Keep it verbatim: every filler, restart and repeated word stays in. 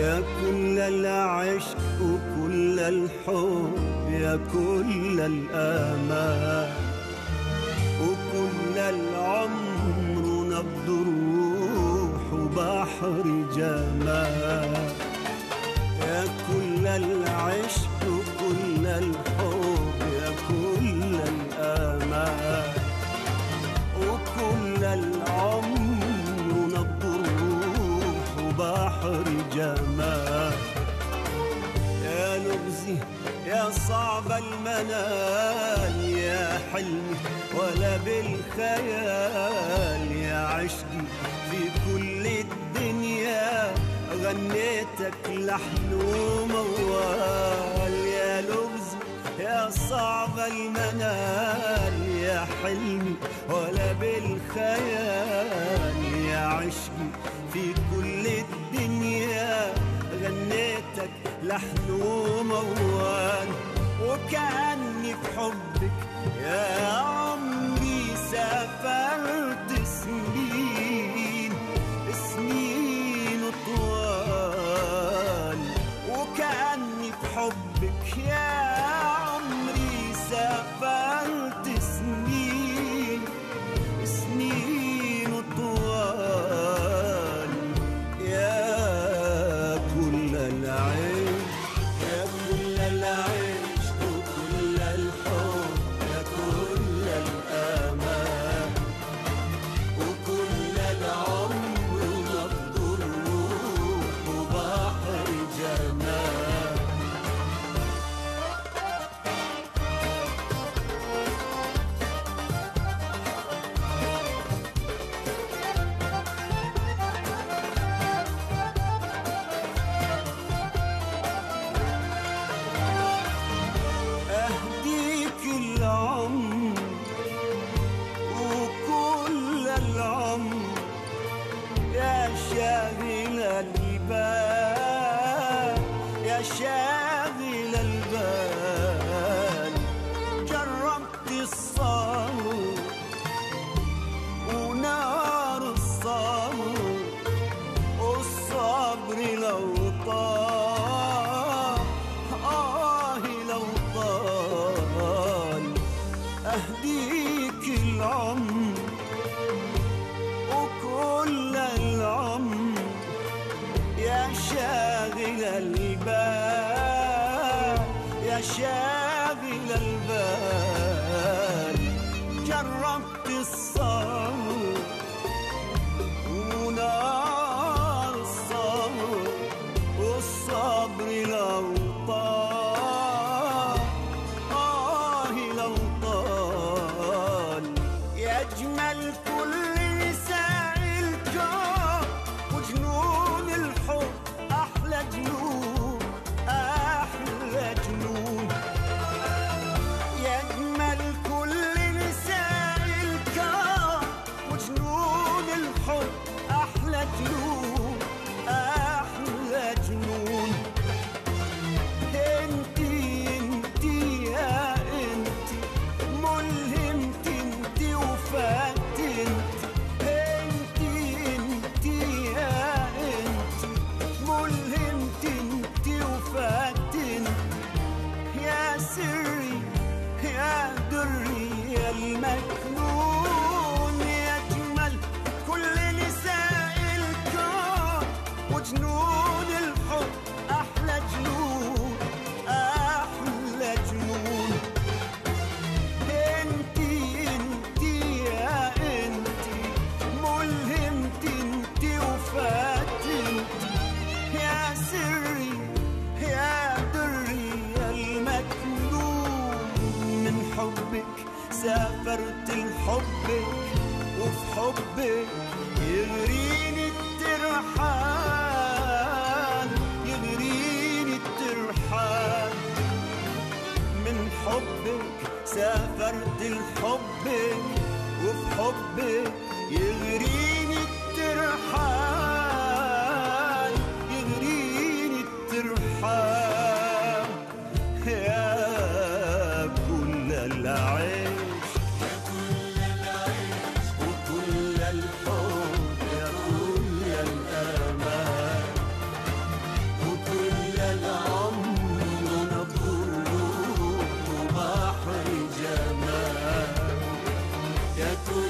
يا كل العشق وكل الحب، يا كل الآمال وكل العمر نبض روح وبحر جمال. يا كل العشق وكل الحب، يا كل الآمال وكل العمر نبض روح وبحر جمال. يا لغزي يا صعب المنال، يا حلمي ولا بالخيال، يا عشقي في كل الدنيا غنيتك لحن وموال. يا لغزي يا صعب المنال، يا حلمي ولا بالخيال، يا عشقي في كل الدنيا غنيتك لحن وموال. وكأني في حبك يا عمري سافرت سنين سنين طوال. وكأني في حبك يا عمري سافرت سنين سنين طوال. يا كل العيش يا كل العيش وكل الحب، يا كل الآمال وكل العمر نبض الروح وبحر جمال. أهديك العمر وكل العمر يا شاغل البال، يا شاغل البال. جربت الصبر ونار الصبر، والصبر لو طال آه لو طال. أهديك العمر وكل العمر يا شاغل البال، يا شاغل البال. جربت الصبر ونار الصبر، والصبر لو طال آه لو طال. يجمل كل نساء الكون وجنون الحب، أحلى جنون أحلى جنون. يجمل كل نساء الكون وجنون الحب، أحلى جنون أحلى جنون. انتي انتي يا انتي ملهمت انتي وفات انتي. انتي انتي يا انتي ملهمت انتي وفات انتي. يا سري يا دري يا المكنون. يجمل كل نساء الكون وجنون الحب، أحلى جنون أحلى جنون. انتي انتي يا انتي ملهمت انتي وفات انتي. يا سري يا دري يا المكنون. من حبك سافرت لحبك، وفي حبك يغريني الترحال، يغريني الترحال. من حبك سافرت لحبك، وفي حبك يغريني الترحال، يغريني الترحال. يا كل العيش يا كل العيش وكل الحب، يا كل الآمال جت